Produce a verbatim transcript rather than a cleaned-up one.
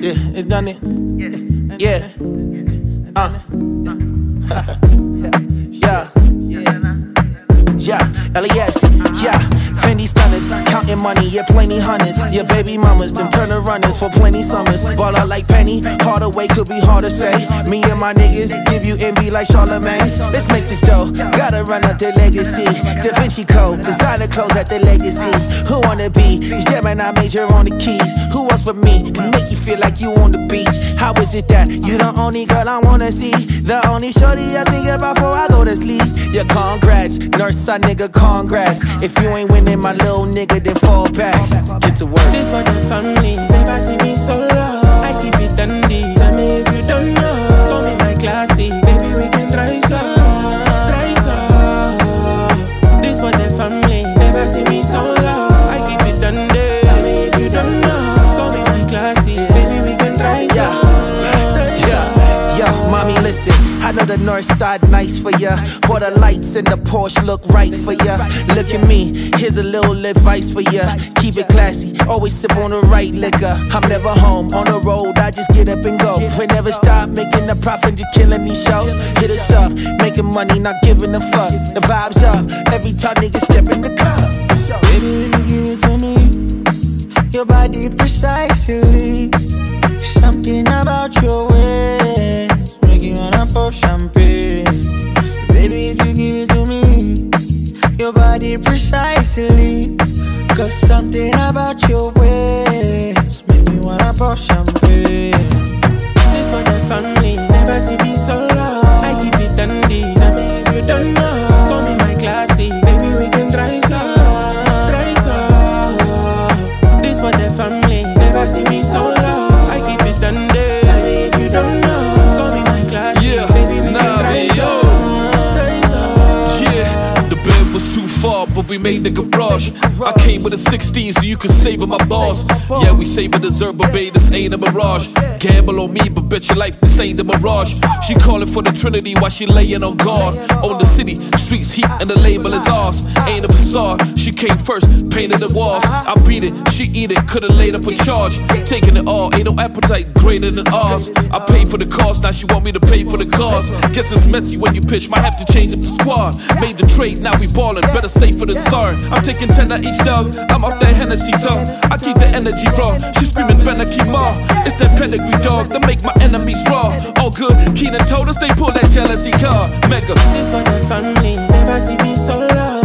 Yeah, it done it. Yeah. Uh. Yeah. Yeah. L E S. Yeah. Fendi stunners, counting money, yeah, plenty hundreds. Yeah, baby mamas, them turner runners for plenty summers. Ball out like Penny, harder way could be hard to say. Me and my niggas give you envy like Charlemagne. Let's make this dough, gotta run up the legacy. Da Vinci Code, designer clothes at the legacy. Who wanna be? Gemini major on the keys. Who else but me can make you feel like you on the beach? How is it that you the only girl I wanna see? The only shorty I think about before I go to sleep. Yeah, congrats, nurse side nigga, congrats. If you ain't winning, my little nigga, then fall back. Get to work. This for the family, never see me solo. I keep it dandy. Tell me if you don't know. Call me my classy, baby we can try some, try some. This for the family, never see me solo. I keep it dandy. Tell me if you don't know. Call me my classy, baby we can try some, try some. Yo, mommy, listen. I know the north side nice for ya. For the lights and the Porsche look right for ya. Look at me, here's a little advice for ya. Keep it classy, always sip on the right liquor. I'm never home, on the road, I just get up and go. We never stop making a profit, just killing these shows. Hit us up, making money, not giving a fuck. The vibe's up, every time niggas step in the club. Baby, when you give it to me, your body precisely. Something about your ways make you wanna pop champagne. Baby, if you give it to me, your body precisely. Cause something about your ways make me wanna pop champagne. This for the family, never see me solo. I keep it dandy. Tell me if you don't know. Call me my classy, baby we can try some, try some. This for the family, never see me solo. I keep it dandy. Tell me if you don't know. Call me my classy, yeah, baby we nah, can try man, yo. some, try some. Yeah, the bed was too far, but we made the garage. I came with a sixteen so you could savor my balls. Yeah, we savor dessert, but babe, this ain't a mirage. Gamble on me, but bet your life this ain't a mirage. She calling for the Trinity while she laying on guard. On the city, streets heat and the label is ours. Ain't a facade, she came first, painted the walls. I beat it, she eat it, could've laid up a charge. Taking it all, ain't no appetite greater than ours. I paid for the cost, now she want me to pay for the cars. Guess it's messy when you pitch, might have to change up the squad. Made the trade, now we ballin', better save for the sorry. I'm taking ten of each dog, I'm off that Hennessy tongue. I keep the energy raw, she screaming Benaki Ma. It's that pedigree dog that make my enemies raw. All good, Keenan told us they pull that jealousy car. Mega. This for the family, never see me solo.